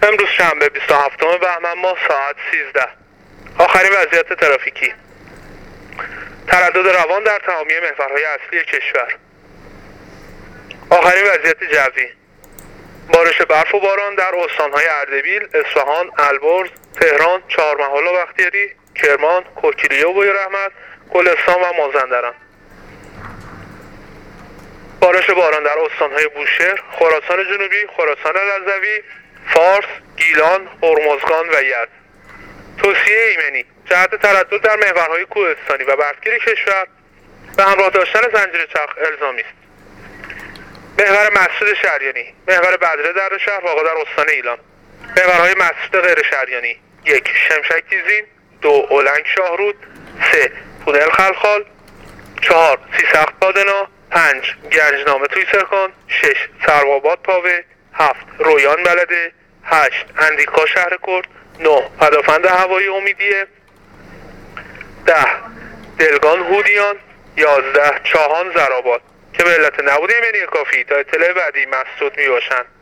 امروز شنبه 27 بهمن ماه ساعت 13. آخرین وضعیت ترافیکی. تردد روان در تمامی محورهای اصلی کشور. آخرین وضعیت جوی. بارش برف و باران در استانهای اردبیل، اصفهان، البرز، تهران، چهارمحال و بختیاری، کرمان، کوکیلیه و بویراحمد، گلستان و مازندران. بارش باران در استانهای بوشهر، خراسان جنوبی، خراسان رضوی، فارس، گیلان، هرمزگان و یزد. توصیه ایمنی: جهت تردد در محورهای کوهستانی و برفگیر کشور به همراه داشتن زنجیره چرخ الزامی است. محور مسجد شهریانی: محور بدره در شهر واقع در استان ایلام. محورهای مسجد غیر شهریانی: 1. شمشک گیزین، 2. اولنگ شاهرود، 3. تونل خلخال، 4. سیسخت پادنا، 5. گنجنامه توی سرکان، 6. سروآباد پاوه، 7. رویان بلده، 8. اندیکا شهر کرد، 9. پدافند هوایی امیدیه، 10. دلگان هودیان، 11. چاهان زرآباد. که به علت نبود ایمنی کافی تا اطلاع بعدی مسدود می باشند.